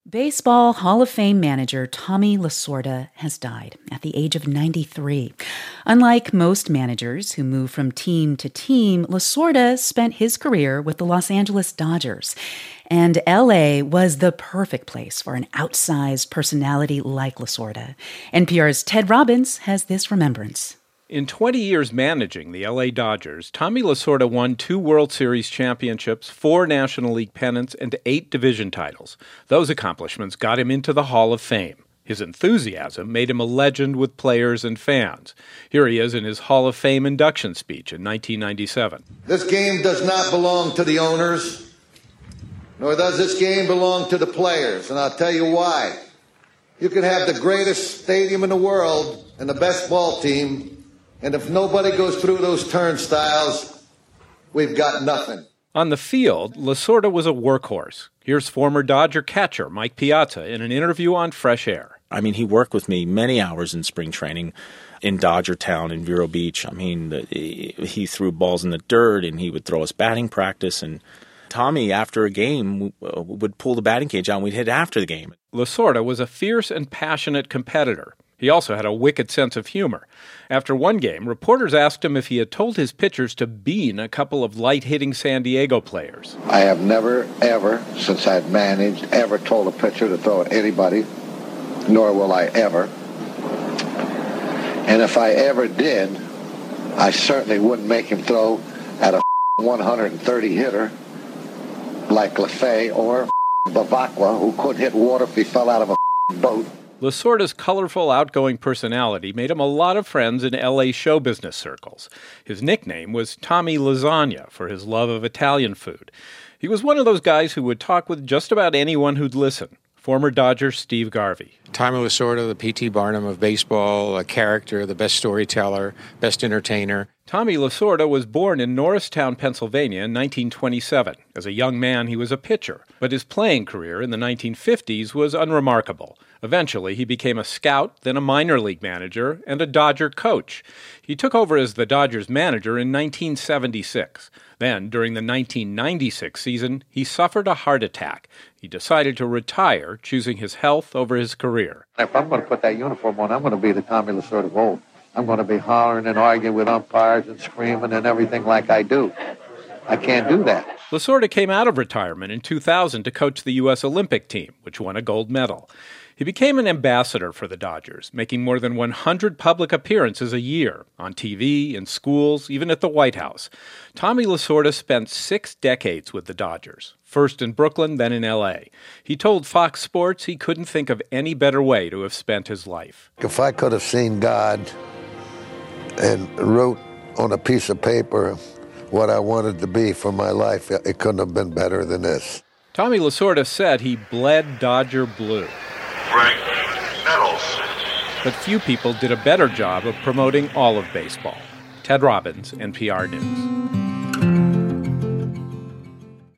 Baseball Hall of Fame manager Tommy Lasorda has died at the age of 93. Unlike most managers who move from team to team, Lasorda spent his career with the Los Angeles Dodgers. And L.A. was the perfect place for an outsized personality like Lasorda. NPR's Ted Robbins has this remembrance. In 20 years managing the L.A. Dodgers, Tommy Lasorda won 2 World Series championships, 4 National League pennants, and 8 division titles. Those accomplishments got him into the Hall of Fame. His enthusiasm made him a legend with players and fans. Here he is in his Hall of Fame induction speech in 1997. This game does not belong to the owners, nor does this game belong to the players, and I'll tell you why. You can have the greatest stadium in the world and the best ball team, and if nobody goes through those turnstiles, we've got nothing. On the field, Lasorda was a workhorse. Here's former Dodger catcher Mike Piazza in an interview on Fresh Air. I mean, he worked with me many hours in spring training in Dodger Town in Vero Beach. I mean, he threw balls in the dirt, and he would throw us batting practice. And Tommy, after a game, would pull the batting cage out, and we'd hit after the game. Lasorda was a fierce and passionate competitor. He also had a wicked sense of humor. After one game, reporters asked him if he had told his pitchers to bean a couple of light-hitting San Diego players. I have never, ever, since I've managed, ever told a pitcher to throw at anybody, nor will I ever. And if I ever did, I certainly wouldn't make him throw at a 130 hitter like LaFay or Bavacqua, who couldn't hit water if he fell out of a boat. Lasorda's colorful, outgoing personality made him a lot of friends in L.A. show business circles. His nickname was Tommy Lasagna for his love of Italian food. He was one of those guys who would talk with just about anyone who'd listen. Former Dodger Steve Garvey. Tommy Lasorda, the P.T. Barnum of baseball, a character, the best storyteller, best entertainer. Tommy Lasorda was born in Norristown, Pennsylvania in 1927. As a young man, he was a pitcher, but his playing career in the 1950s was unremarkable. Eventually, he became a scout, then a minor league manager, and a Dodger coach. He took over as the Dodgers manager in 1976. Then, during the 1996 season, he suffered a heart attack. He decided to retire, choosing his health over his career. If I'm going to put that uniform on, I'm going to be the Tommy Lasorda of old. I'm going to be hollering and arguing with umpires and screaming and everything like I do. I can't do that. Lasorda came out of retirement in 2000 to coach the U.S. Olympic team, which won a gold medal. He became an ambassador for the Dodgers, making more than 100 public appearances a year, on TV, in schools, even at the White House. Tommy Lasorda spent 6 decades with the Dodgers, first in Brooklyn, then in L.A. He told Fox Sports he couldn't think of any better way to have spent his life. If I could have seen God and wrote on a piece of paper what I wanted to be for my life, it couldn't have been better than this. Tommy Lasorda said he bled Dodger blue. Frank Nettles. But few people did a better job of promoting all of baseball. Ted Robbins, NPR News.